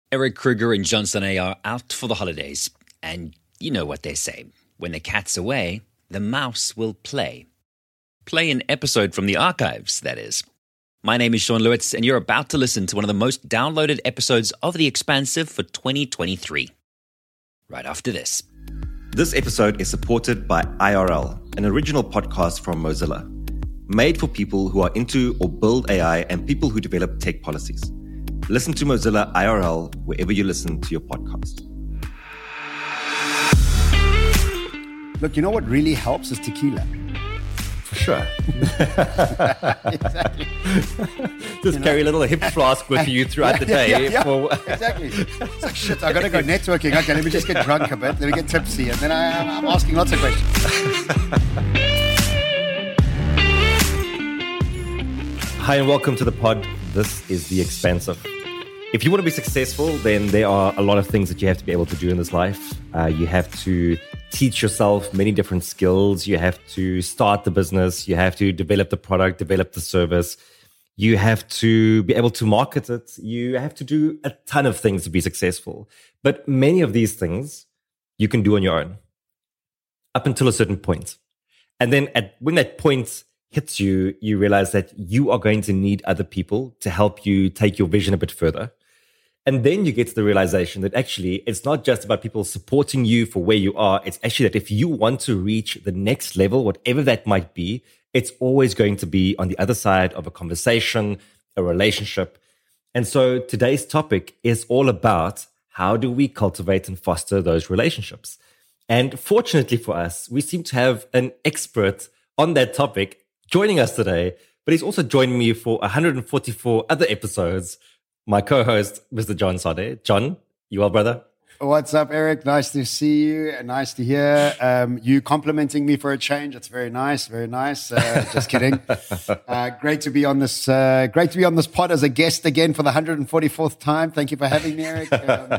Eric Kruger and Johnson A are out for the holidays. And you know what they say. When the cat's away, the mouse will play. Play an episode from the archives, that is. My name is Sean Lewitz, and you're about to listen to one of the most downloaded episodes of The Expansive for 2023. Right after this. This episode is supported by IRL, an original podcast from Mozilla, made for people who are into or build AI and people who develop tech policies. Listen to Mozilla IRL wherever you listen to your podcast. Look, you know what really helps is tequila. For sure. Exactly. Just carry a little hip flask with you throughout the day. Exactly. It's like, shit, I got to go networking. Okay, let me just get drunk a bit. Let me get tipsy. And then I'm asking lots of questions. Hi, and welcome to the pod. This is The Expansive. If you want to be successful, then there are a lot of things that you have to be able to do in this life. You have to teach yourself many different skills. You have to start the business. You have to develop the product, develop the service. You have to be able to market it. You have to do a ton of things to be successful. But many of these things you can do on your own up until a certain point. And then when that point hits you, you realize that you are going to need other people to help you take your vision a bit further. And then you get to the realization that actually it's not just about people supporting you for where you are. It's actually that if you want to reach the next level, whatever that might be, it's always going to be on the other side of a conversation, a relationship. And so today's topic is all about how do we cultivate and foster those relationships? And fortunately for us, we seem to have an expert on that topic joining us today, but he's also joined me for 144 other episodes. My co-host, Mr. John Sade. John, you well, brother? What's up, Eric? Nice to see you. Nice to hear you complimenting me for a change. It's very nice. Very nice. Just kidding. Great to be on this. Great to be on this pod as a guest again for the 144th time. Thank you for having me, Eric.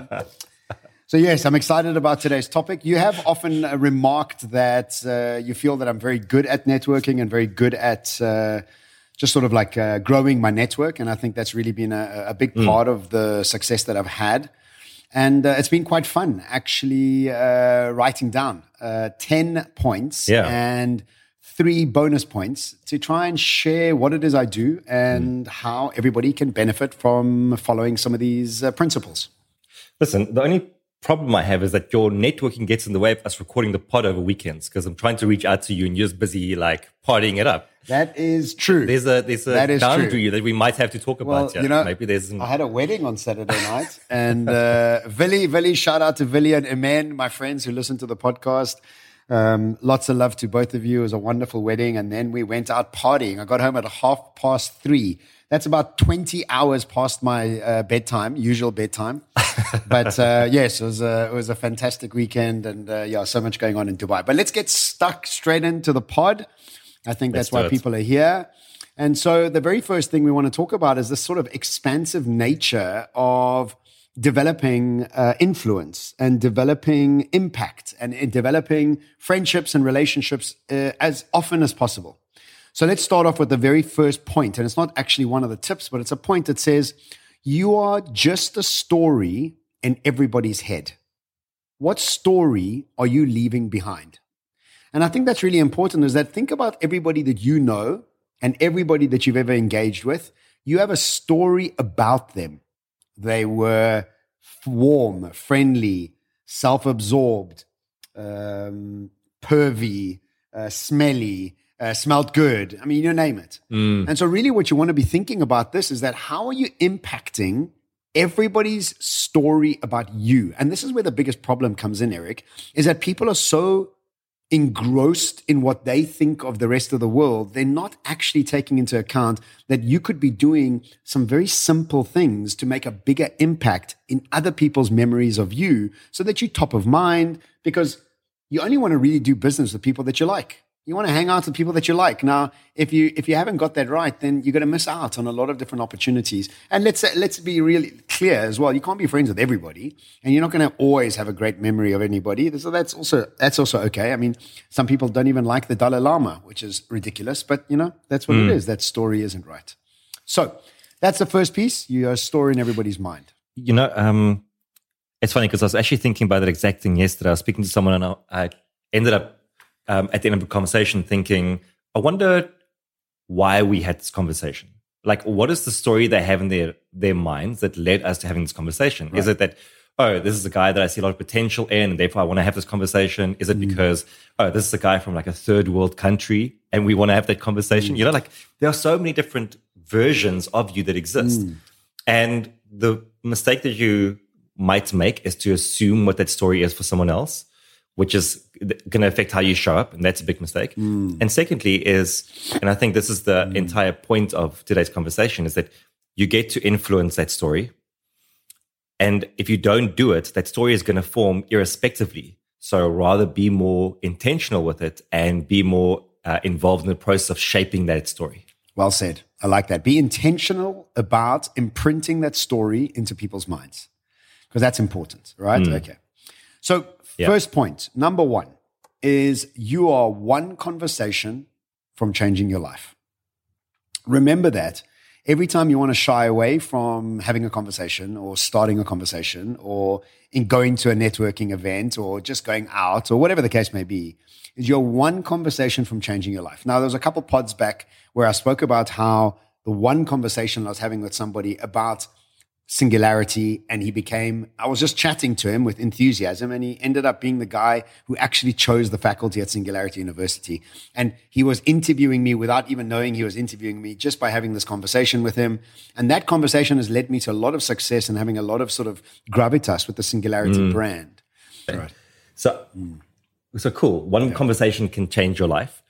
So yes, I'm excited about today's topic. You have often remarked that you feel that I'm very good at networking and very good at just sort of like growing my network. And I think that's really been a big part of the success that I've had. And it's been quite fun actually writing down 10 points and 3 bonus points to try and share what it is I do and how everybody can benefit from following some of these principles. Listen, the only problem I have is that your networking gets in the way of us recording the pod over weekends because I'm trying to reach out to you and you're just busy like partying it up. That is true. There's a boundary that we might have to talk about. You know, maybe there's. I had a wedding on Saturday night, and Vili, shout out to Vili and Emen, my friends who listen to the podcast. Lots of love to both of you. It was a wonderful wedding, and then we went out partying. I got home at 3:30. That's about 20 hours past my usual bedtime. But yes, it was a fantastic weekend, and so much going on in Dubai. But let's get stuck straight into the pod. I think that's why people are here. And so the very first thing we want to talk about is this sort of expansive nature of developing influence and developing impact and developing friendships and relationships as often as possible. So let's start off with the very first point. And it's not actually one of the tips, but it's a point that says, you are just a story in everybody's head. What story are you leaving behind? And I think that's really important is that think about everybody that you know and everybody that you've ever engaged with. You have a story about them. They were warm, friendly, self-absorbed, pervy, smelly, smelled good. I mean, you name it. And so really what you want to be thinking about this is that how are you impacting everybody's story about you? And this is where the biggest problem comes in, Eric, is that people are so engrossed in what they think of the rest of the world, they're not actually taking into account that you could be doing some very simple things to make a bigger impact in other people's memories of you so that you're top of mind, because you only want to really do business with people that you like. You want to hang out with people that you like. Now, if you haven't got that right, then you're going to miss out on a lot of different opportunities. And let's be really clear as well. You can't be friends with everybody, and you're not going to always have a great memory of anybody. So that's also okay. I mean, some people don't even like the Dalai Lama, which is ridiculous. But that's what it is. That story isn't right. So that's the first piece. You're a story in everybody's mind. It's funny because I was actually thinking about that exact thing yesterday. I was speaking to someone and I ended up at the end of the conversation thinking, I wonder why we had this conversation. Like, what is the story they have in their minds that led us to having this conversation? Right. Is it that, oh, this is a guy that I see a lot of potential in, and therefore I want to have this conversation? Is it because, oh, this is a guy from like a third world country and we want to have that conversation? Like there are so many different versions of you that exist. And the mistake that you might make is to assume what that story is for someone else, which is going to affect how you show up. And that's a big mistake. And secondly and I think this is the entire point of today's conversation, is that you get to influence that story. And if you don't do it, that story is going to form irrespectively. So rather be more intentional with it and be more involved in the process of shaping that story. Well said. I like that. Be intentional about imprinting that story into people's minds, because that's important, right? Okay. So first point, number one, is you are one conversation from changing your life. Remember that every time you want to shy away from having a conversation or starting a conversation or in going to a networking event or just going out or whatever the case may be, is you're one conversation from changing your life. Now, there was a couple pods back where I spoke about how the one conversation I was having with somebody about Singularity, and I was just chatting to him with enthusiasm, and he ended up being the guy who actually chose the faculty at Singularity University. And he was interviewing me without even knowing he was interviewing me, just by having this conversation with him. And that conversation has led me to a lot of success and having a lot of sort of gravitas with the Singularity brand. Right. So cool. One conversation can change your life.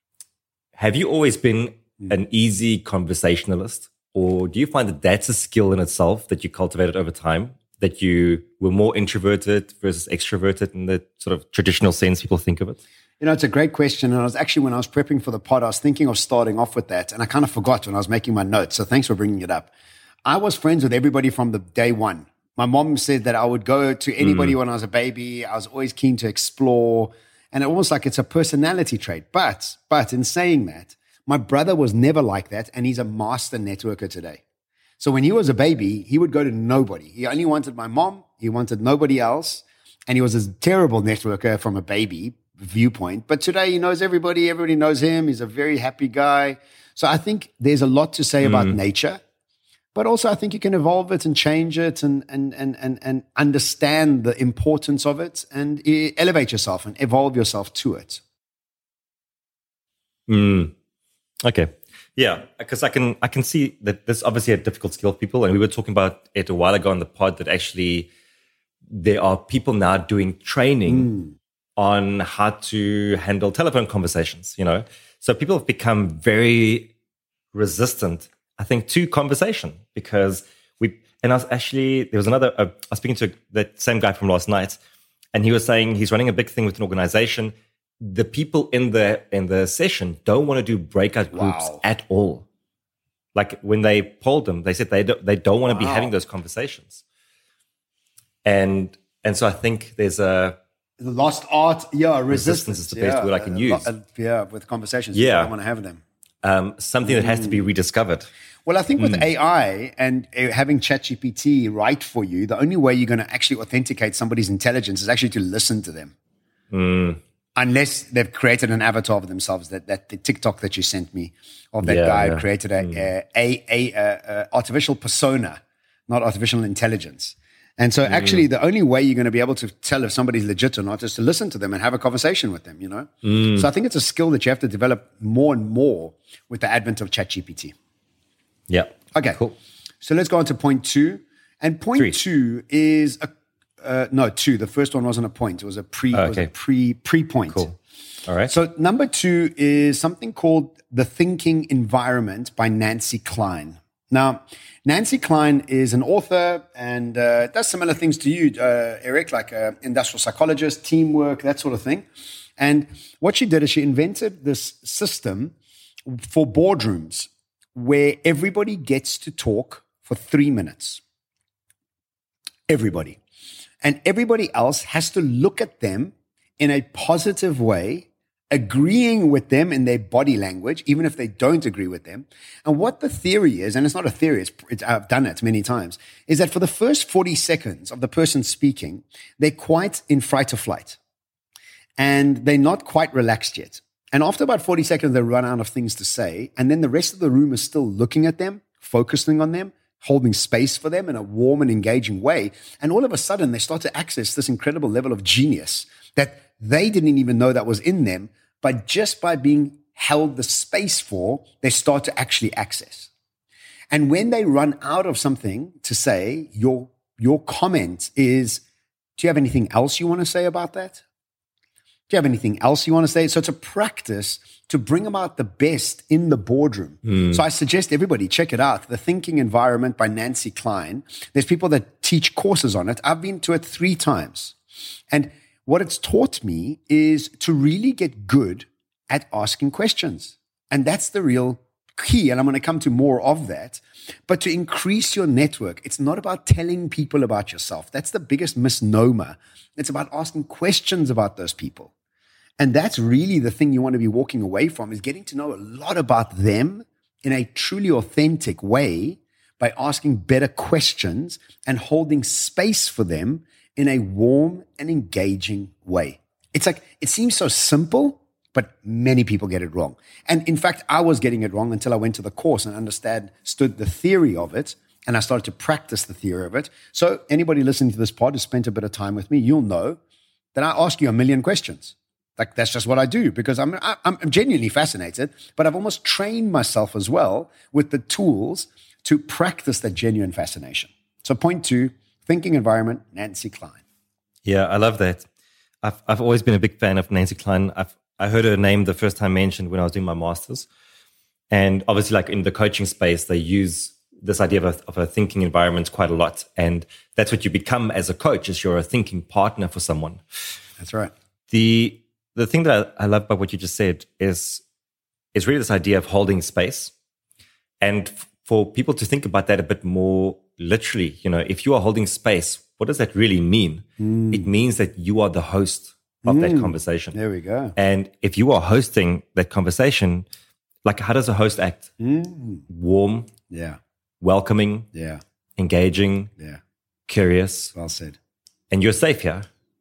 Have you always been an easy conversationalist? Or do you find that that's a skill in itself that you cultivated over time, that you were more introverted versus extroverted in the sort of traditional sense people think of it? It's a great question. And when I was prepping for the pod, I was thinking of starting off with that. And I kind of forgot when I was making my notes. So thanks for bringing it up. I was friends with everybody from the day one. My mom said that I would go to anybody when I was a baby. I was always keen to explore. And almost like it's a personality trait. But in saying that, my brother was never like that, and he's a master networker today. So when he was a baby, he would go to nobody. He only wanted my mom. He wanted nobody else. And he was a terrible networker from a baby viewpoint. But today he knows everybody. Everybody knows him. He's a very happy guy. So I think there's a lot to say about nature. But also I think you can evolve it and change it and understand the importance of it and elevate yourself and evolve yourself to it. Okay. Yeah, because I can see that this is obviously a difficult skill for people. And we were talking about it a while ago on the pod that actually there are people now doing training on how to handle telephone conversations, So people have become very resistant, I think, to conversation because I was speaking to that same guy from last night, and he was saying he's running a big thing with an organization. The people in the session don't want to do breakout groups at all. Like when they polled them, they said they don't want to be having those conversations. And so I think there's a the lost art. Yeah, resistance is the best word I can use. With conversations, you don't want to have them. Something that has to be rediscovered. Well, I think with AI and having ChatGPT write for you, the only way you're going to actually authenticate somebody's intelligence is actually to listen to them. Unless they've created an avatar of themselves, that the TikTok that you sent me of that guy who created a artificial persona, not artificial intelligence. And so actually the only way you're going to be able to tell if somebody's legit or not is to listen to them and have a conversation with them, So I think it's a skill that you have to develop more and more with the advent of ChatGPT. Yeah. Okay. Cool. So let's go on to point 2. And point 2 is two. The first one wasn't a point. It was a pre-point. Cool. All right. So number 2 is something called The Thinking Environment by Nancy Kline. Now, Nancy Kline is an author and does similar things to you, Eric, like an industrial psychologist, teamwork, that sort of thing. And what she did is she invented this system for boardrooms where everybody gets to talk for 3 minutes. Everybody. And everybody else has to look at them in a positive way agreeing with them in their body language, even if they don't agree with them. And what the theory is, and it's not a theory, I've done it many times, is that for the first 40 seconds of the person speaking, they're quite in fight or flight. And they're not quite relaxed yet. And after about 40 seconds, they run out of things to say. And then the rest of the room is still looking at them, focusing on them, holding space for them in a warm and engaging way. And all of a sudden, they start to access this incredible level of genius that they didn't even know that was in them, but just by being held the space for, they start to actually access. And when they run out of something to say, your comment is, do you have anything else you want to say about that? Do you have anything else you want to say? So it's a practice to bring about the best in the boardroom. So I suggest everybody check it out. The Thinking Environment by Nancy Kline. There's people that teach courses on it. I've been to it 3 times. And what it's taught me is to really get good at asking questions. And that's the real key. And I'm going to come to more of that. But to increase your network, it's not about telling people about yourself. That's the biggest misnomer. It's about asking questions about those people. And that's really the thing you want to be walking away from, is getting to know a lot about them in a truly authentic way by asking better questions and holding space for them in a warm and engaging way. It's like, it seems so simple, but many people get it wrong. And in fact, I was getting it wrong until I went to the course and understood the theory of it, and I started to practice the theory of it. So anybody listening to this pod who spent a bit of time with me, you'll know that I ask you a million questions. Like, that's just what I do, because I'm genuinely fascinated, but I've almost trained myself as well with the tools to practice that genuine fascination. So point 2, Thinking Environment, Nancy Kline. Yeah, I love that. I've always been a big fan of Nancy Kline. I heard her name the first time mentioned when I was doing my master's. And obviously, like in the coaching space, they use this idea of a thinking environment quite a lot. And that's what you become as a coach, is you're a thinking partner for someone. That's right. The thing that I love about what you just said is really this idea of holding space. And for people to think about that a bit more literally, if you are holding space, what does that really mean? It means that you are the host of that conversation. There we go. And if you are hosting that conversation, like, how does a host act? Warm, welcoming, engaging, curious. Well said. And you're safe here,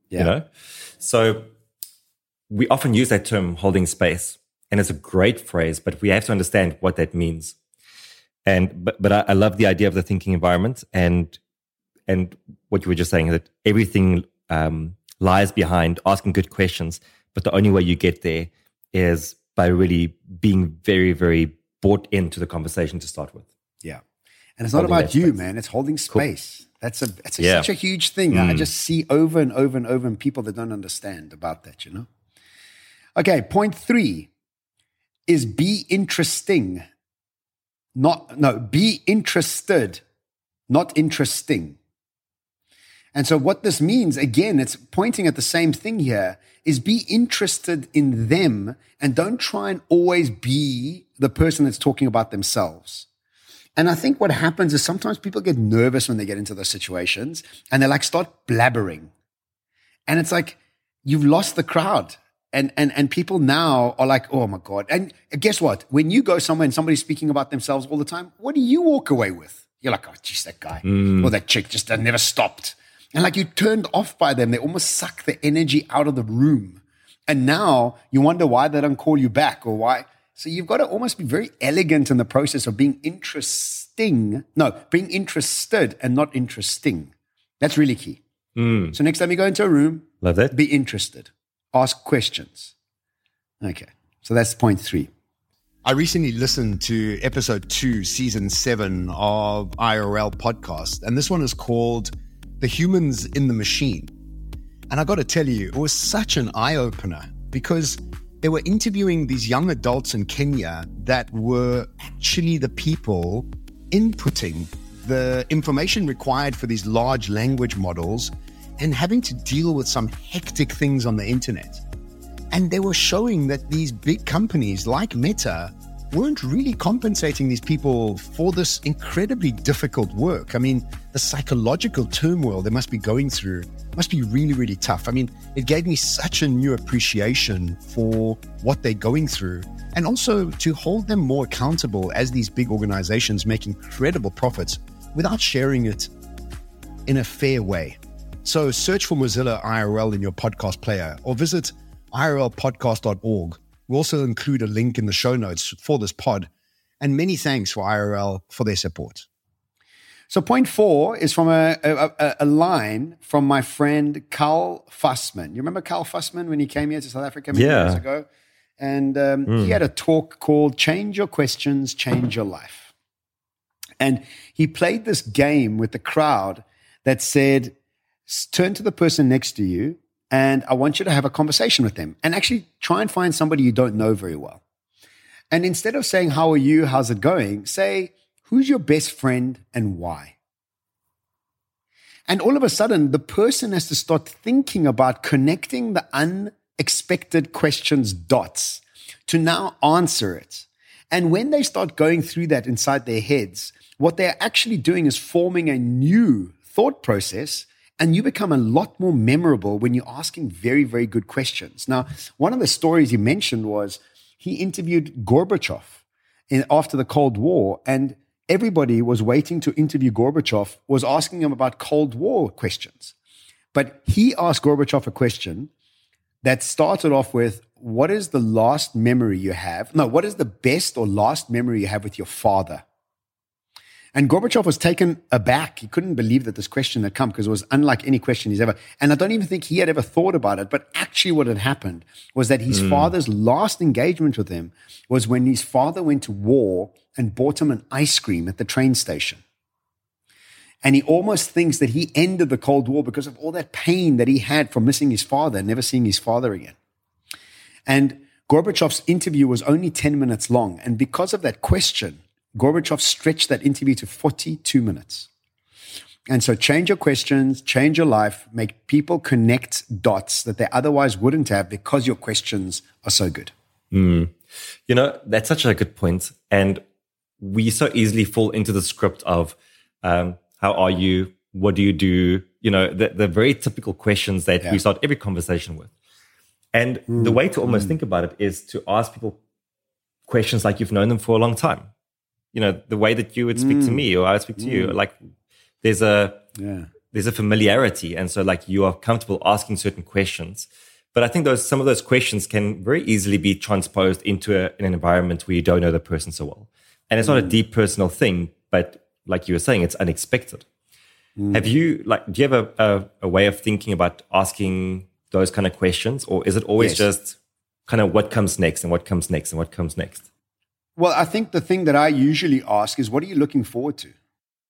So we often use that term, holding space, and it's a great phrase, but we have to understand what that means. But I love the idea of the thinking environment, and what you were just saying, that everything lies behind asking good questions. But the only way you get there is by really being very, very bought into the conversation to start with. Yeah. And it's not about you, man. It's holding space. Cool. That's such a huge thing. I just see over and over and over in people that don't understand about that, Okay, point 3 is be interesting. Be interested, not interesting. And so what this means, again, it's pointing at the same thing here, is be interested in them and don't try and always be the person that's talking about themselves. And I think what happens is sometimes people get nervous when they get into those situations and they start blabbering. And it's like, you've lost the crowd. And people now are like, oh my God. And guess what? When you go somewhere and somebody's speaking about themselves all the time, what do you walk away with? You're like, oh, geez, that guy or that chick just never stopped. And you're turned off by them. They almost suck the energy out of the room. And now you wonder why they don't call you back or why. So you've got to almost be very elegant in the process of being interested and not interesting. That's really key. So next time you go into a room, love that. Be interested. Ask questions. Okay, so that's point 3. I recently listened to episode 2, season 7 of IRL podcast, and this one is called The Humans in the Machine. And I got to tell you, it was such an eye-opener because they were interviewing these young adults in Kenya that were actually the people inputting the information required for these large language models and having to deal with some hectic things on the internet. And they were showing that these big companies like Meta weren't really compensating these people for this incredibly difficult work. I mean, the psychological turmoil they must be going through must be really, really tough. I mean, it gave me such a new appreciation for what they're going through, and also to hold them more accountable as these big organizations make incredible profits without sharing it in a fair way. So search for Mozilla IRL in your podcast player or visit irlpodcast.org. We'll also include a link in the show notes for this pod. And many thanks for IRL for their support. So point 4 is from a line from my friend Carl Fussman. You remember Carl Fussman when he came here to South Africa many years ago? And he had a talk called Change Your Questions, Change Your Life. And he played this game with the crowd that said, turn to the person next to you and I want you to have a conversation with them and actually try and find somebody you don't know very well. And instead of saying, how are you? How's it going? Say, who's your best friend and why? And all of a sudden, the person has to start thinking about connecting the unexpected questions dots to now answer it. And when they start going through that inside their heads, what they're actually doing is forming a new thought process, and you become a lot more memorable when you're asking very, very good questions. Now, one of the stories he mentioned was he interviewed Gorbachev after the Cold War, and everybody was waiting to interview Gorbachev, was asking him about Cold War questions. But he asked Gorbachev a question that started off with, what is the last memory you have? No, what is the best or last memory you have with your father? And Gorbachev was taken aback. He couldn't believe that this question had come because it was unlike any question he's ever. And I don't even think he had ever thought about it. But actually what had happened was that his father's last engagement with him was when his father went to war and bought him an ice cream at the train station. And he almost thinks that he ended the Cold War because of all that pain that he had from missing his father and never seeing his father again. And Gorbachev's interview was only 10 minutes long. And because of that question, Gorbachev stretched that interview to 42 minutes. And so change your questions, change your life, make people connect dots that they otherwise wouldn't have because your questions are so good. You know, that's such a good point. And we so easily fall into the script of how are you? What do you do? You know, the very typical questions that we start every conversation with. And the way to almost think about it is to ask people questions like you've known them for a long time. You know, the way that you would speak to me or I would speak to you, like there's a familiarity. And so like you are comfortable asking certain questions. But I think some of those questions can very easily be transposed into an environment where you don't know the person so well. And it's not a deep personal thing, but like you were saying, it's unexpected. Do you have a way of thinking about asking those kind of questions? Or is it always just kind of what comes next and what comes next and what comes next? Well, I think the thing that I usually ask is, what are you looking forward to?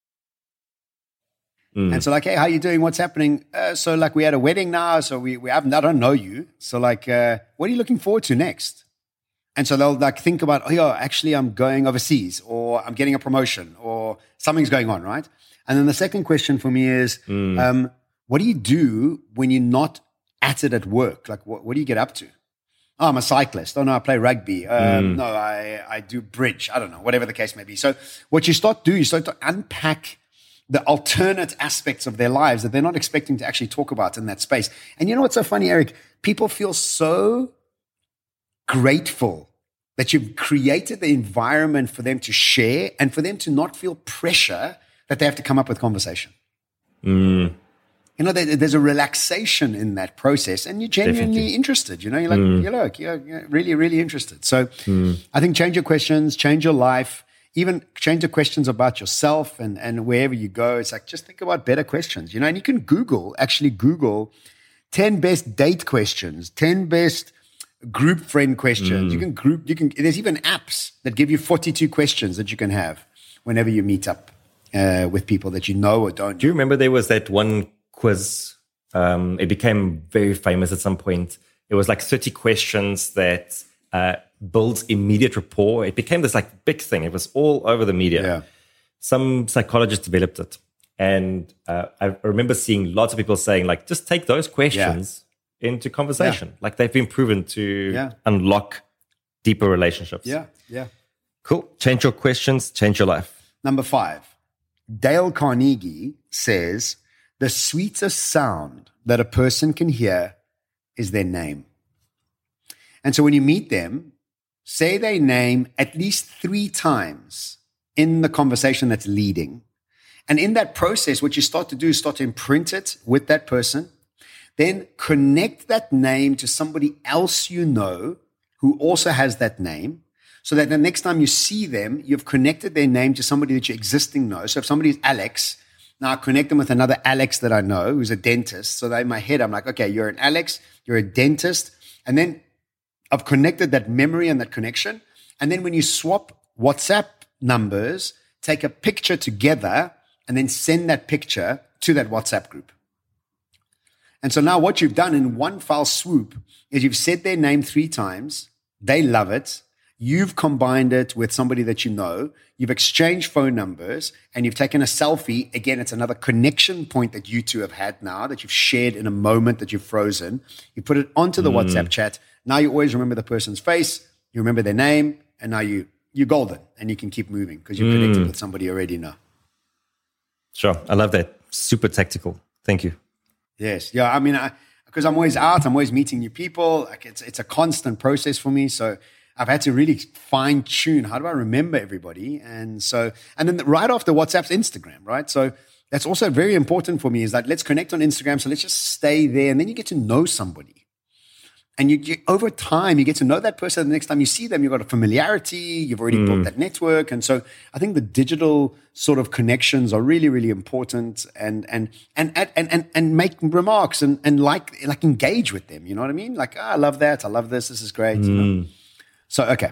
And so like, hey, how are you doing? What's happening? So like we had a wedding now, so we haven't, I don't know you. So like, what are you looking forward to next? And so they'll like think about, oh yeah, actually I'm going overseas or I'm getting a promotion or something's going on, right? And then the second question for me is, what do you do when you're not at it at work? Like what do you get up to? Oh, I'm a cyclist. Oh, no, I play rugby. No, I do bridge. I don't know, whatever the case may be. So what you start to unpack the alternate aspects of their lives that they're not expecting to actually talk about in that space. And you know what's so funny, Eric? People feel so grateful that you've created the environment for them to share and for them to not feel pressure that they have to come up with conversation. You know, there's a relaxation in that process and you're genuinely interested. You know, you're like, you're really, really interested. So I think change your questions, change your life, even change the questions about yourself and wherever you go. It's like, just think about better questions, you know, and you can Google 10 best date questions, 10 best group friend questions. There's even apps that give you 42 questions that you can have whenever you meet up with people that you know or don't. Do you remember there was that one quiz? It became very famous at some point. It was like 30 questions that builds immediate rapport. It became this like big thing. It was all over the media. Yeah. Some psychologists developed it. And I remember seeing lots of people saying like, just take those questions into conversation. Like they've been proven to unlock deeper relationships. Yeah. Cool. Change your questions, change your life. Number 5. Dale Carnegie says, the sweetest sound that a person can hear is their name. And so when you meet them, say their name at least 3 times in the conversation that's leading. And in that process, what you start to do is start to imprint it with that person. Then connect that name to somebody else you know who also has that name, so that the next time you see them, you've connected their name to somebody that you existing know. So if somebody's Alex, now I connect them with another Alex that I know who's a dentist. So that in my head, I'm like, okay, you're an Alex, you're a dentist. And then I've connected that memory and that connection. And then when you swap WhatsApp numbers, take a picture together and then send that picture to that WhatsApp group. And so now what you've done in one foul swoop is you've said their name 3 times. They love it. You've combined it with somebody that you know. You've exchanged phone numbers and you've taken a selfie. Again, it's another connection point that you two have had now that you've shared in a moment that you've frozen. You put it onto the WhatsApp chat. Now you always remember the person's face. You remember their name. And now you're golden and you can keep moving because you're connected with somebody you already know. Sure. I love that. Super tactical. Thank you. Yes. Yeah. I mean, because I'm always out, I'm always meeting new people. Like it's a constant process for me. So I've had to really fine tune. How do I remember everybody? And then right after WhatsApp's Instagram, right? So that's also very important for me is that let's connect on Instagram. So let's just stay there. And then you get to know somebody. And you over time, you get to know that person. The next time you see them, you've got a familiarity. You've already built that network. And so I think the digital sort of connections are really, really important and make remarks and like engage with them. You know what I mean? Like, I love that. I love this. This is great. You know? So, okay.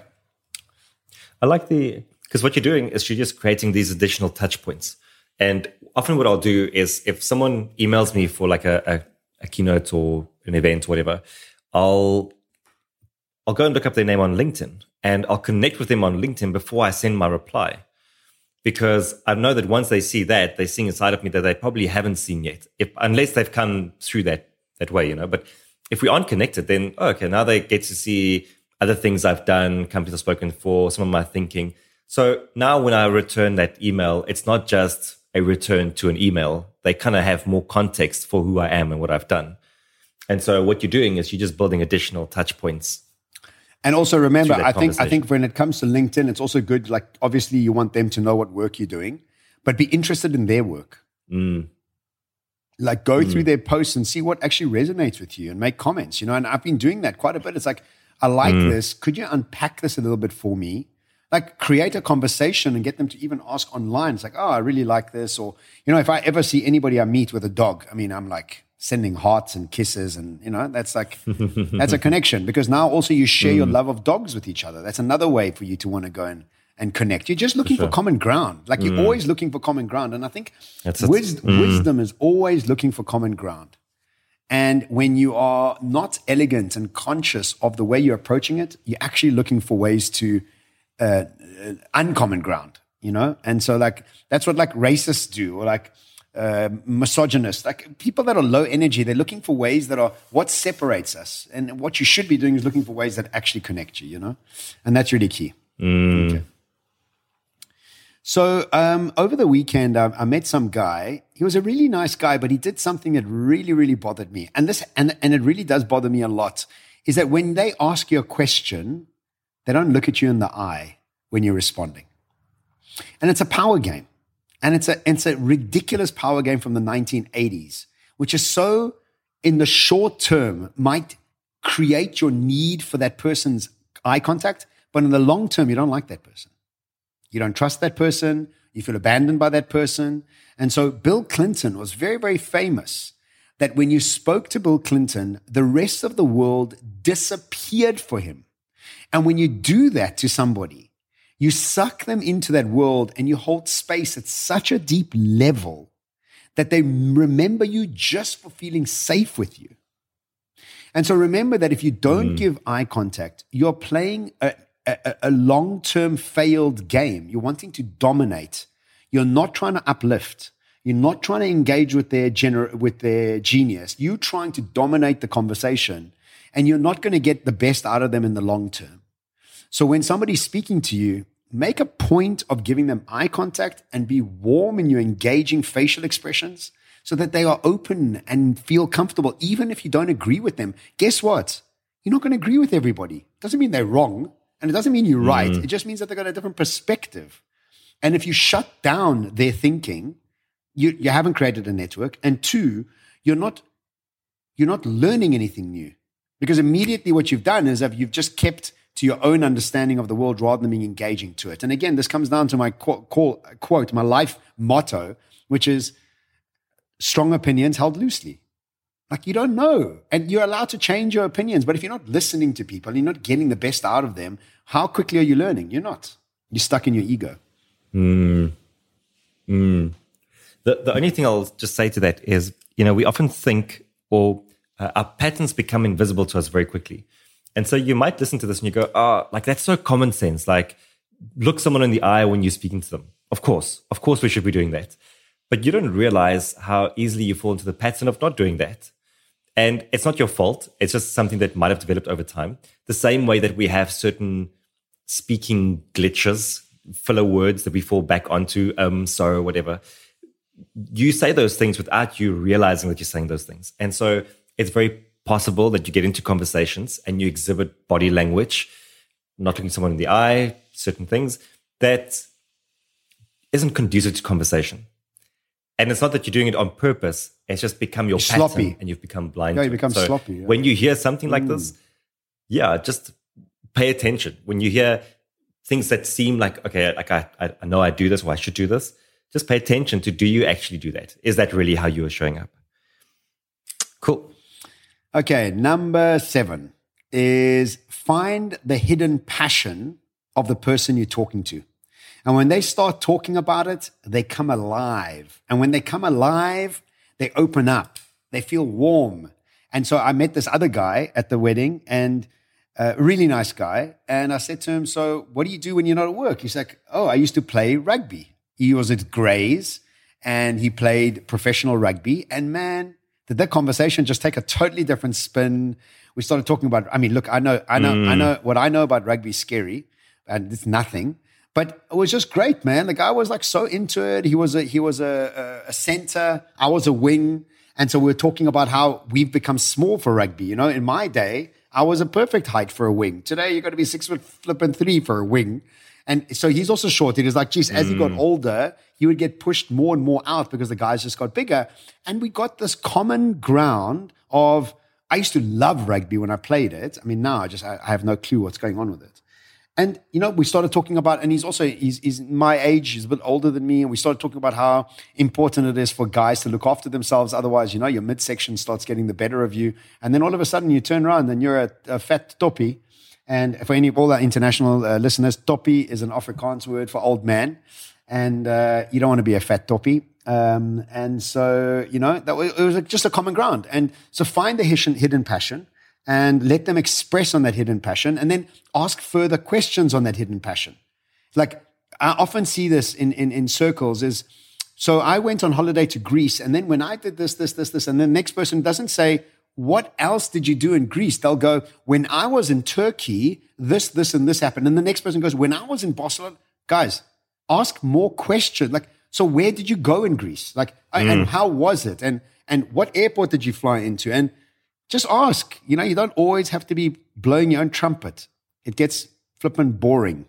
I like because what you're doing is you're just creating these additional touch points. And often what I'll do is if someone emails me for like a keynote or an event or whatever, I'll go and look up their name on LinkedIn and I'll connect with them on LinkedIn before I send my reply. Because I know that once they see that, they're seeing a side of me that they probably haven't seen yet, unless they've come through that way, you know. But if we aren't connected, then, okay, now they get to see other things I've done, companies I've spoken for, some of my thinking. So now when I return that email, it's not just a return to an email. They kind of have more context for who I am and what I've done. And so what you're doing is you're just building additional touch points. And also remember, I think when it comes to LinkedIn, it's also good. Like obviously you want them to know what work you're doing, but be interested in their work. Like go through their posts and see what actually resonates with you and make comments, you know, and I've been doing that quite a bit. It's like, I like this. Could you unpack this a little bit for me? Like create a conversation and get them to even ask online. It's like, oh, I really like this. Or, you know, if I ever see anybody I meet with a dog, I mean, I'm like, sending hearts and kisses and, you know, that's like, that's a connection because now also you share your love of dogs with each other. That's another way for you to want to go and connect. You're just looking for common ground. Like you're always looking for common ground. And I think wisdom is always looking for common ground. And when you are not elegant and conscious of the way you're approaching it, you're actually looking for ways to uncommon ground, you know? And so like, that's what like racists do or like, misogynist, like people that are low energy, they're looking for ways that are what separates us. And what you should be doing is looking for ways that actually connect you, you know? And that's really key. Okay. So over the weekend, I met some guy. He was a really nice guy, but he did something that really, really bothered me. And it really does bother me a lot, is that when they ask you a question, they don't look at you in the eye when you're responding. And it's a power game. And it's a ridiculous power game from the 1980s, which is so in the short term might create your need for that person's eye contact. But in the long term, you don't like that person. You don't trust that person. You feel abandoned by that person. And so Bill Clinton was very, very famous that when you spoke to Bill Clinton, the rest of the world disappeared for him. And when you do that to somebody, you suck them into that world and you hold space at such a deep level that they remember you just for feeling safe with you. And so remember that if you don't give eye contact, you're playing a long-term failed game. You're wanting to dominate. You're not trying to uplift. You're not trying to engage with their genius. You're trying to dominate the conversation, and you're not going to get the best out of them in the long term. So when somebody's speaking to you, make a point of giving them eye contact and be warm in your engaging facial expressions so that they are open and feel comfortable, even if you don't agree with them. Guess what? You're not going to agree with everybody. It doesn't mean they're wrong, and it doesn't mean you're right. It just means that they've got a different perspective. And if you shut down their thinking, you haven't created a network. And two, you're not learning anything new. Because immediately what you've done is that you've just kept to your own understanding of the world rather than being engaging to it. And again, this comes down to my quote, my life motto, which is strong opinions held loosely. Like, you don't know. And you're allowed to change your opinions. But if you're not listening to people, you're not getting the best out of them, how quickly are you learning? You're not. You're stuck in your ego. The only thing I'll just say to that is, we often think our patterns become invisible to us very quickly. And so you might listen to this and you go, like, that's so common sense. Like, look someone in the eye when you're speaking to them. Of course we should be doing that. But you don't realize how easily you fall into the pattern of not doing that. And it's not your fault. It's just something that might have developed over time. The same way that we have certain speaking glitches, filler words that we fall back onto, so whatever. You say those things without you realizing that you're saying those things. And so it's very possible that you get into conversations and you exhibit body language, not looking someone in the eye, certain things that isn't conducive to conversation. And it's not that you're doing it on purpose. It's just become your pattern, sloppy, and you've become blind. Yeah, you become sloppy. Yeah. When you hear something like this, just pay attention. When you hear things that seem like, okay, like I know I do this or I should do this, just pay attention to, do you actually do that? Is that really how you are showing up? Cool. Okay, number 7 is find the hidden passion of the person you're talking to. And when they start talking about it, they come alive. And when they come alive, they open up. They feel warm. And so I met this other guy at the wedding, and a really nice guy. And I said to him, so what do you do when you're not at work? He's like, I used to play rugby. He was at Grays, and he played professional rugby. And man, did that conversation just take a totally different spin. We started talking about, I know what I know about rugby is scary, and it's nothing. But it was just great, man. The guy was like so into it. He was a center. I was a wing. And so we were talking about how we've become small for rugby. In my day, I was a perfect height for a wing. Today, you've got to be 6'3" for a wing. And so he's also short. It is like, geez, as he got older, he would get pushed more and more out because the guys just got bigger. And we got this common ground of, I used to love rugby when I played it. I mean, now I have no clue what's going on with it. And, we started talking about, and he's my age, he's a bit older than me. And we started talking about how important it is for guys to look after themselves. Otherwise, your midsection starts getting the better of you. And then all of a sudden you turn around and you're a fat toppie. And for all our international listeners, toppie is an Afrikaans word for old man. And you don't want to be a fat toppie. And so, it was just a common ground. And so find the hidden passion and let them express on that hidden passion, and then ask further questions on that hidden passion. Like, I often see this in circles is, so I went on holiday to Greece, and then when I did this, and the next person doesn't say, what else did you do in Greece? They'll go, when I was in Turkey, this, and this happened. And the next person goes, when I was in Barcelona. Guys, ask more questions. Like, so where did you go in Greece? Like, and how was it? And what airport did you fly into? And just ask. You don't always have to be blowing your own trumpet. It gets flippin' boring.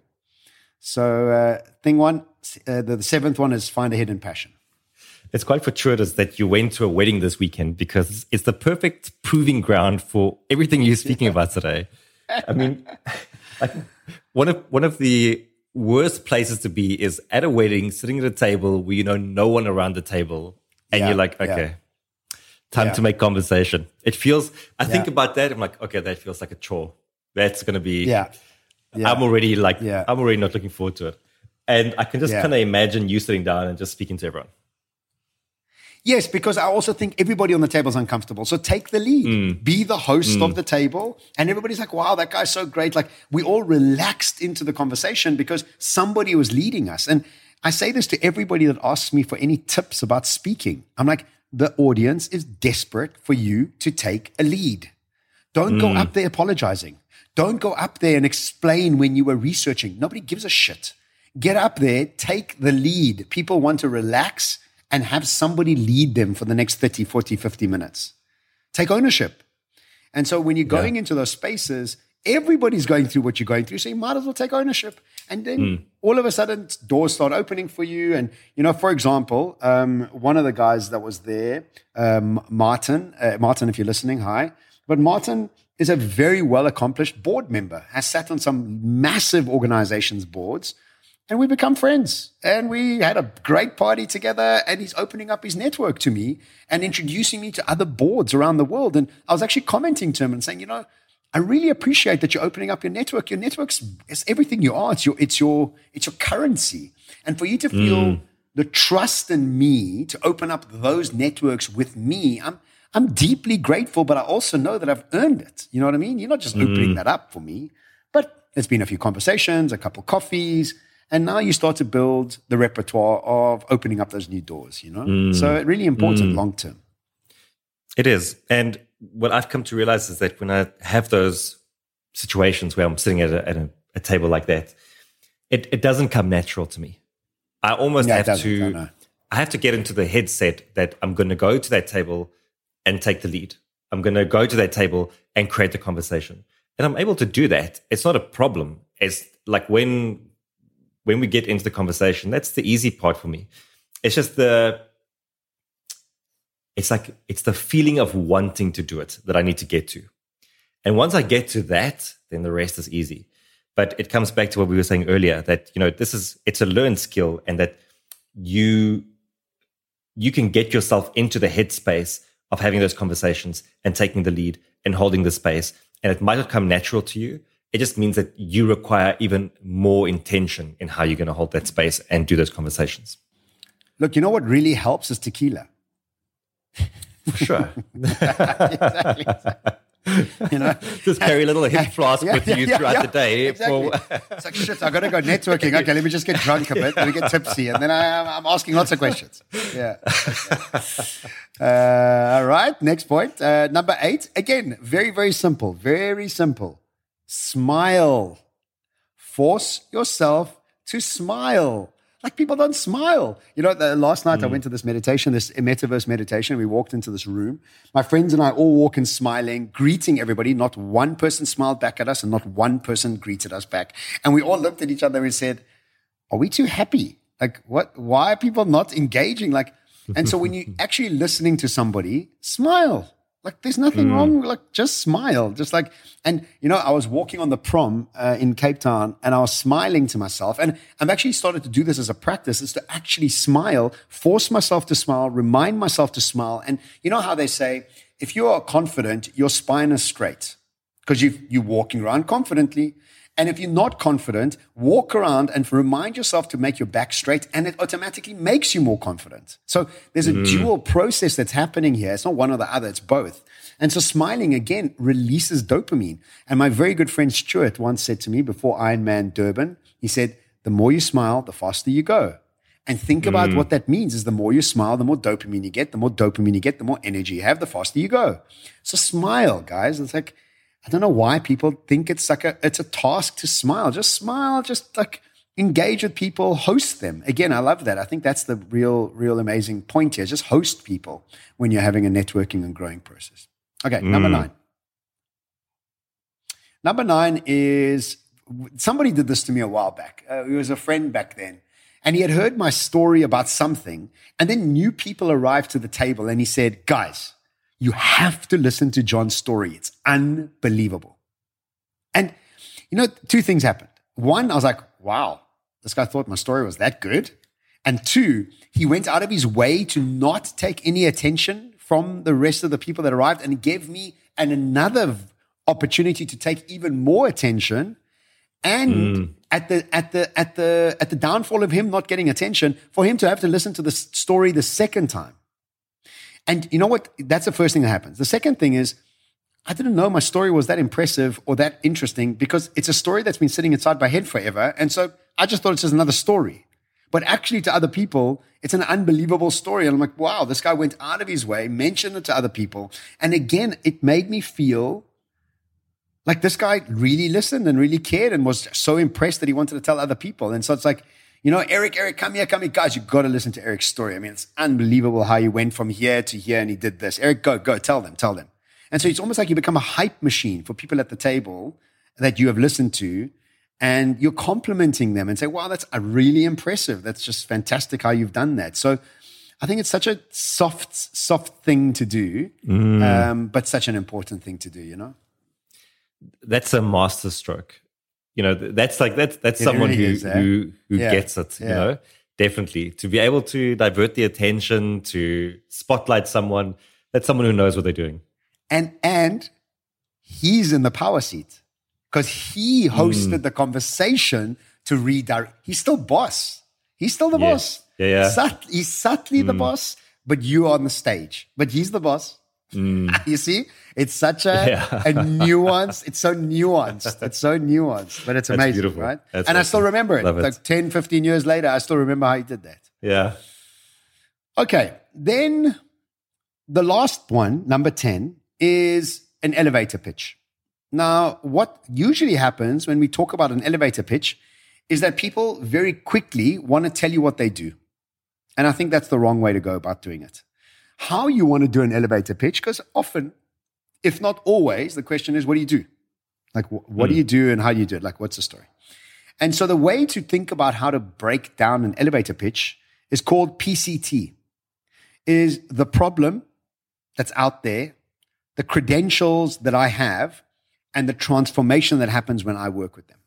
So thing 1, the 7th one is find a hidden passion. It's quite fortuitous that you went to a wedding this weekend, because it's the perfect proving ground for everything you're speaking about today. I mean, like, one of the worst places to be is at a wedding, sitting at a table where no one around the table, and you're like, okay. Time to make conversation. It feels, I think about that, I'm like, okay, that feels like a chore. That's going to be, I'm already not looking forward to it. And I can just kind of imagine you sitting down and just speaking to everyone. Yes, because I also think everybody on the table is uncomfortable. So take the lead. Be the host of the table. And everybody's like, wow, that guy's so great. Like, we all relaxed into the conversation because somebody was leading us. And I say this to everybody that asks me for any tips about speaking. I'm like, the audience is desperate for you to take a lead. Don't go up there apologizing. Don't go up there and explain when you were researching. Nobody gives a shit. get up there, take the lead. People want to relax and have somebody lead them for the next 30, 40, 50 minutes. Take ownership. And so when you're going into those spaces, everybody's going through what you're going through. So you might as well take ownership. And then all of a sudden, doors start opening for you. And, for example, one of the guys that was there, Martin, if you're listening, hi. But Martin is a very well-accomplished board member, has sat on some massive organizations' boards. And we become friends, and we had a great party together, and he's opening up his network to me and introducing me to other boards around the world. And I was actually commenting to him and saying, I really appreciate that you're opening up your network. Your network's is everything you are. It's your currency. And for you to feel the trust in me to open up those networks with me, I'm deeply grateful, but I also know that I've earned it. You know what I mean? You're not just opening that up for me, but there's been a few conversations, a couple coffees, and now you start to build the repertoire of opening up those new doors, So it's really important long term. It is. And what I've come to realize is that when I have those situations where I'm sitting at a table like that, it doesn't come natural to me. I almost have to I have to get into the headset that I'm going to go to that table and take the lead. I'm going to go to that table and create the conversation. And I'm able to do that. It's not a problem. It's like when we get into the conversation, that's the easy part for me. It's just it's the feeling of wanting to do it that I need to get to. And once I get to that, then the rest is easy. But it comes back to what we were saying earlier, that, it's a learned skill, and that you can get yourself into the headspace of having those conversations and taking the lead and holding the space. And it might not come natural to you. It just means that you require even more intention in how you're going to hold that space and do those conversations. Look, what really helps is tequila. For sure. Exactly. Just carry a little hip flask with you throughout the day. Exactly. It's like, shit, I got to go networking. Okay, let me just get drunk a bit. Let me get tipsy. And then I'm asking lots of questions. Yeah. All right, next point. Number 8. Again, very, very simple. Very simple. Smile. Force yourself to smile. Like, people don't smile. Last night I went to this meditation, this metaverse meditation. We walked into this room. My friends and I all walk in smiling, greeting everybody. Not one person smiled back at us, and not one person greeted us back. And we all looked at each other and said, are we too happy? Like, what? Why are people not engaging? And so when you're actually listening to somebody, smile. Like, there's nothing wrong. Like, just smile. I was walking on the prom in Cape Town, and I was smiling to myself. And I've actually started to do this as a practice, is to actually smile, force myself to smile, remind myself to smile. And you know how they say, if you are confident, your spine is straight because you're walking around confidently. And if you're not confident, walk around and remind yourself to make your back straight, and it automatically makes you more confident. So there's a dual process that's happening here. It's not one or the other, it's both. And so smiling, again, releases dopamine. And my very good friend Stuart once said to me before Ironman Durban, he said, the more you smile, the faster you go. And think about what that means is the more you smile, the more dopamine you get. The more dopamine you get, the more energy you have, the faster you go. So smile, guys. It's like, I don't know why people think it's a task to smile. Just smile, just like engage with people, host them. Again, I love that. I think that's the real amazing point here. Just host people when you're having a networking and growing process. Okay, number 9. Number 9 is, somebody did this to me a while back. He was a friend back then, and he had heard my story about something, and then new people arrived to the table, and he said, guys, you have to listen to John's story. It's unbelievable. And, 2 things happened. 1, I was like, wow, this guy thought my story was that good. And 2, he went out of his way to not take any attention from the rest of the people that arrived, and gave me another opportunity to take even more attention. And at the downfall of him not getting attention, for him to have to listen to the story the second time. And you know what? That's the first thing that happens. The second thing is, I didn't know my story was that impressive or that interesting, because it's a story that's been sitting inside my head forever. And so I just thought it's just another story. But actually, to other people, it's an unbelievable story. And I'm like, wow, this guy went out of his way, mentioned it to other people. And again, it made me feel like this guy really listened and really cared and was so impressed that he wanted to tell other people. And so it's like, Eric, come here. Guys, you've got to listen to Eric's story. I mean, it's unbelievable how he went from here to here and he did this. Eric, go, tell them. And so it's almost like you become a hype machine for people at the table that you have listened to, and you're complimenting them and say, wow, that's really impressive. That's just fantastic how you've done that. So I think it's such a soft thing to do, but such an important thing to do, That's a master stroke. That's someone really who gets it, definitely. To be able to divert the attention, to spotlight someone, that's someone who knows what they're doing. And he's in the power seat because he hosted the conversation to redirect. He's still boss. He's still the boss. Yeah. He's subtly the boss, but you are on the stage. But he's the boss. You see? It's such a nuance. It's so nuanced. But it's amazing, beautiful. Right? That's and awesome. I still remember it. Love it. Like 10, 15 years later, I still remember how he did that. Yeah. Okay. Then the last one, number 10, is an elevator pitch. Now, what usually happens when we talk about an elevator pitch is that people very quickly want to tell you what they do. And I think that's the wrong way to go about doing it. How you want to do an elevator pitch, because often, if not always, the question is, what do you do? Like, what do you do and how do you do it? Like, what's the story? And so the way to think about how to break down an elevator pitch is called PCT, is the problem that's out there, the credentials that I have, and the transformation that happens when I work with them.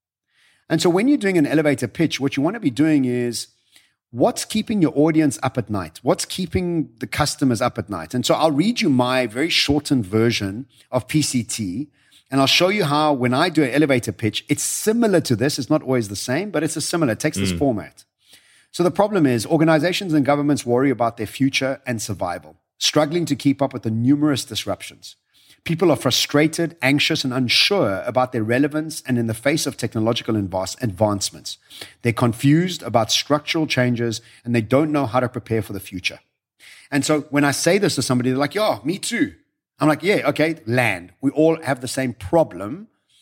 And so when you're doing an elevator pitch, what you want to be doing is, what's keeping your audience up at night? What's keeping the customers up at night? And so I'll read you my very shortened version of PCT, and I'll show you how when I do an elevator pitch, it's similar to this. It's not always the same, but it's it takes this format. So the problem is organizations and governments worry about their future and survival, struggling to keep up with the numerous disruptions. People are frustrated, anxious, and unsure about their relevance and in the face of technological advancements. They're confused about structural changes and they don't know how to prepare for the future. And so when I say this to somebody, they're like, yeah, me too. I'm like, yeah, okay, land. We all have the same problem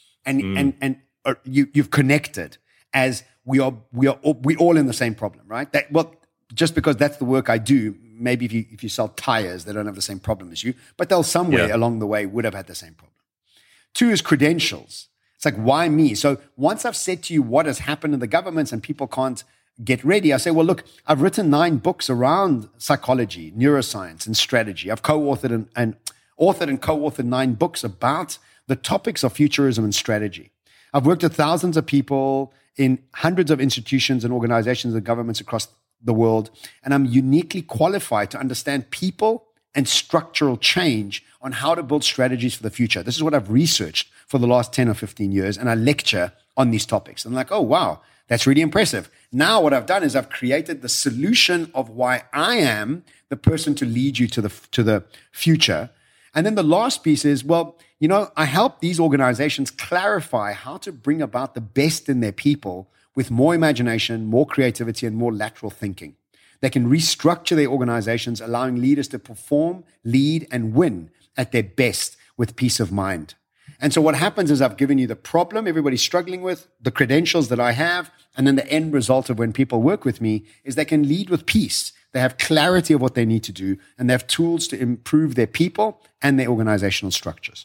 and you've connected as we all in the same problem, right? Just because that's the work I do, maybe if you sell tires, they don't have the same problem as you, but they'll somewhere along the way would have had the same problem. 2 is credentials. It's like, why me? So once I've said to you what has happened in the governments and people can't get ready, I say, well, look, I've written 9 books around psychology, neuroscience, and strategy. I've authored and co-authored 9 books about the topics of futurism and strategy. I've worked with thousands of people in hundreds of institutions and organizations and governments across the world, and I'm uniquely qualified to understand people and structural change on how to build strategies for the future. This is what I've researched for the last 10 or 15 years, and I lecture on these topics. And I'm like, oh, wow, that's really impressive. Now what I've done is I've created the solution of why I am the person to lead you to the future. And then the last piece is, well, I help these organizations clarify how to bring about the best in their people with more imagination, more creativity, and more lateral thinking. They can restructure their organizations, allowing leaders to perform, lead, and win at their best with peace of mind. And so what happens is I've given you the problem everybody's struggling with, the credentials that I have, and then the end result of when people work with me is they can lead with peace. They have clarity of what they need to do, and they have tools to improve their people and their organizational structures.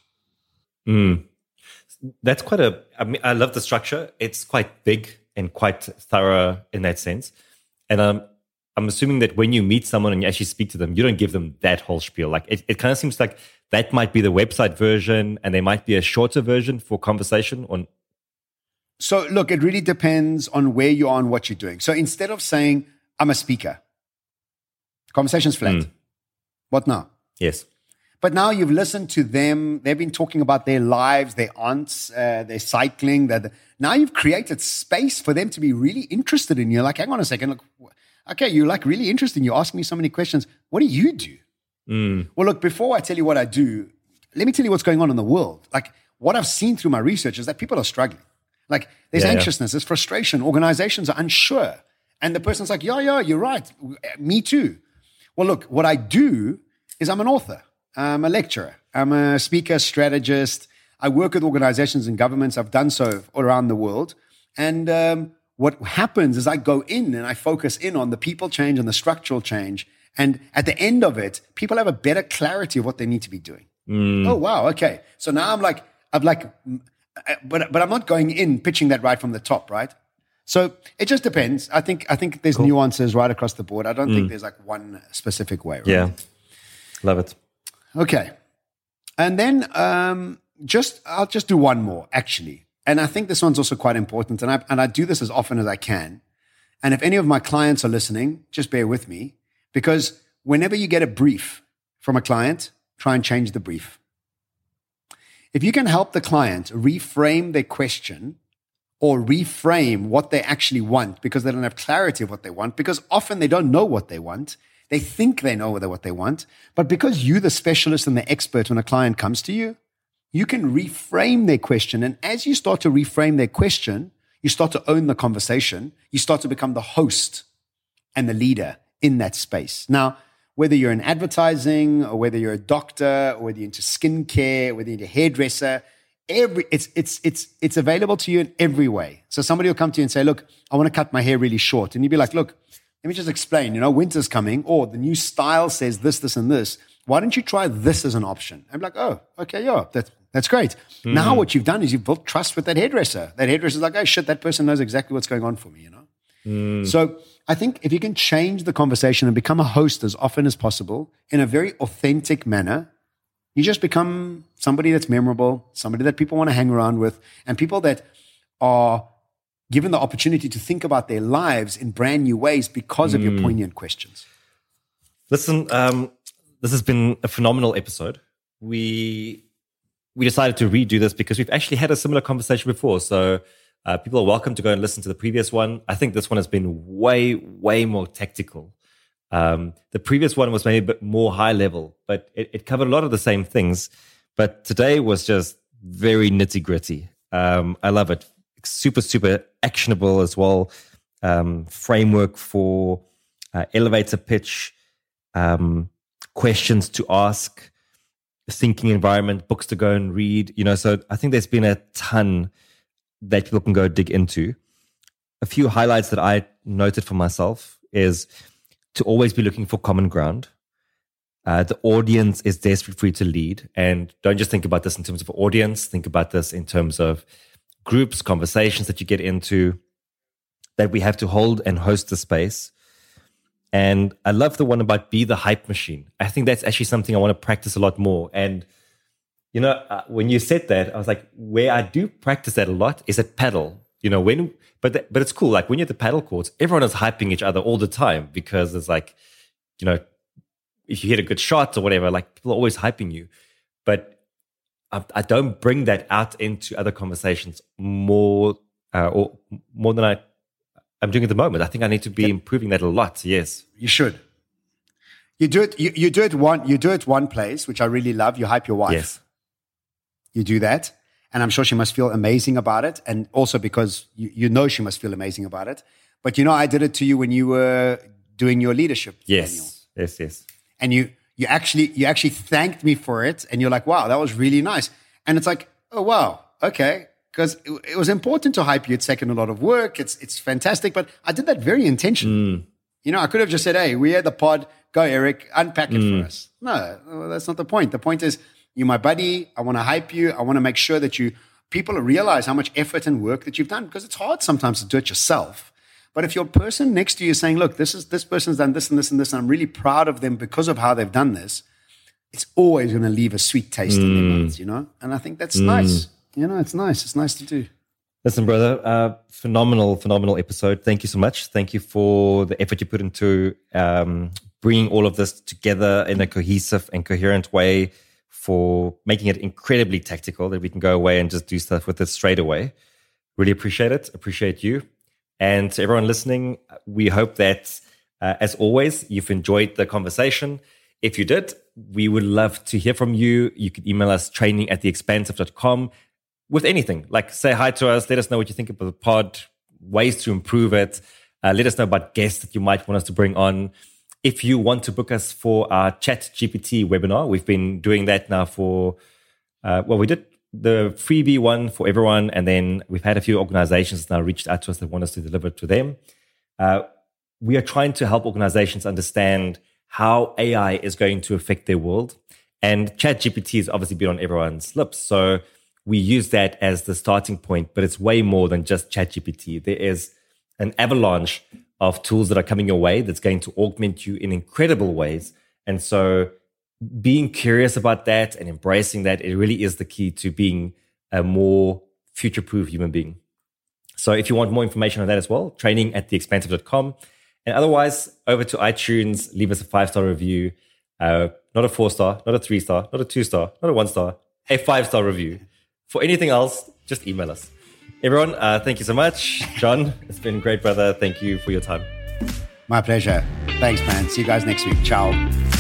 That's I love the structure. It's quite big and quite thorough in that sense. And I'm assuming that when you meet someone and you actually speak to them, you don't give them that whole spiel. Like it kind of seems like that might be the website version and there might be a shorter version for conversation on. So look, it really depends on where you are and what you're doing. So instead of saying, I'm a speaker, conversation's flat. What now? Yes. But now you've listened to them. They've been talking about their lives, their aunts, their cycling. Now you've created space for them to be really interested in you. Like, hang on a second. Look, okay, you're like really interested. You're asking me so many questions. What do you do? Well, look, before I tell you what I do, let me tell you what's going on in the world. Like, what I've seen through my research is that people are struggling. Like, there's anxiousness, there's frustration. Organizations are unsure. And the person's like, yeah, you're right. Me too. Well, look, what I do is I'm an author. I'm a lecturer. I'm a speaker, strategist. I work with organizations and governments. I've done so all around the world. And what happens is I go in and I focus in on the people change and the structural change. And at the end of it, people have a better clarity of what they need to be doing. Oh, wow. Okay. So now but I'm not going in pitching that right from the top, right? So it just depends. I think there's nuances right across the board. I don't think there's like one specific way. Right? Yeah. Love it. Okay. And then I'll just do one more actually. And I think this one's also quite important. And I do this as often as I can. And if any of my clients are listening, just bear with me, because whenever you get a brief from a client, try and change the brief. If you can help the client reframe their question or reframe what they actually want because they don't have clarity of what they want, because often they don't know what they want. They think they know what they want, but because you're the specialist and the expert when a client comes to you, you can reframe their question. And as you start to reframe their question, you start to own the conversation. You start to become the host and the leader in that space. Now, whether you're in advertising or whether you're a doctor or whether you're into skincare, whether you're into hairdresser, it's available to you in every way. So somebody will come to you and say, look, I want to cut my hair really short. And you'd be like, look, let me just explain, winter's coming, or the new style says this, this, and this. Why don't you try this as an option? I'm like, oh, okay, yeah, that's great. Now what you've done is you've built trust with that hairdresser. That hairdresser's like, oh shit, that person knows exactly what's going on for me, So I think if you can change the conversation and become a host as often as possible in a very authentic manner, you just become somebody that's memorable, somebody that people want to hang around with, and people that are given the opportunity to think about their lives in brand new ways because of your poignant questions. Listen, this has been a phenomenal episode. We decided to redo this because we've actually had a similar conversation before. So people are welcome to go and listen to the previous one. I think this one has been way, way more tactical. The previous one was maybe a bit more high level, but it covered a lot of the same things. But today was just very nitty gritty. I love it. Super, super actionable as well. Framework for elevator pitch, questions to ask, thinking environment, books to go and read. So I think there's been a ton that people can go dig into. A few highlights that I noted for myself is to always be looking for common ground. The audience is desperate for you to lead. And don't just think about this in terms of audience. Think about this in terms of groups, conversations that you get into, that we have to hold and host the space. And I love the one about be the hype machine. I think that's actually something I want to practice a lot more. And, when you said that, I was like, where I do practice that a lot is at paddle. But it's cool. Like when you're at the paddle courts, everyone is hyping each other all the time because it's like, if you hit a good shot or whatever, like people are always hyping you. But I don't bring that out into other conversations more than I'm doing at the moment. I think I need to be improving that a lot. Yes, you should. You do it. You do it one place, which I really love. You hype your wife. Yes, you do that, and I'm sure she must feel amazing about it. And also because she must feel amazing about it. But I did it to you when you were doing your leadership. Yes, Daniel. yes. And you actually thanked me for it, and you're like, wow, that was really nice. And it's like, oh wow, okay, because it was important to hype you. It's taken a lot of work. It's fantastic, but I did that very intentionally. I could have just said, hey, we had the pod. Go, Eric, unpack it for us. No, that's not the point. The point is, you're my buddy. I want to hype you. I want to make sure that people realize how much effort and work that you've done, because it's hard sometimes to do it yourself. But if your person next to you is saying, look, this person's done this and this and this, and I'm really proud of them because of how they've done this, it's always going to leave a sweet taste in their mouths, And I think that's nice. It's nice. It's nice to do. Listen, brother, phenomenal episode. Thank you so much. Thank you for the effort you put into bringing all of this together in a cohesive and coherent way, for making it incredibly tactical that we can go away and just do stuff with it straight away. Really appreciate it. Appreciate you. And to everyone listening, we hope that, as always, you've enjoyed the conversation. If you did, we would love to hear from you. You can email us training@theexpansive.com with anything. Like, say hi to us. Let us know what you think about the pod, ways to improve it. Let us know about guests that you might want us to bring on. If you want to book us for our ChatGPT webinar, we've been doing that now for, we did the freebie one for everyone. And then we've had a few organizations now reached out to us that want us to deliver it to them. We are trying to help organizations understand how AI is going to affect their world. And ChatGPT has obviously been on everyone's lips. So we use that as the starting point, but it's way more than just ChatGPT. There is an avalanche of tools that are coming your way that's going to augment you in incredible ways. And so being curious about that and embracing that, it really is the key to being a more future-proof human being. So if you want more information on that as well, training@theexpansive.com. And otherwise, over to iTunes, leave us a 5-star review. Not a 4-star, not a 3-star, not a 2-star, not a 1-star, a 5-star review. For anything else, just email us. Everyone, thank you so much. John, it's been great, brother. Thank you for your time. My pleasure. Thanks, man. See you guys next week. Ciao.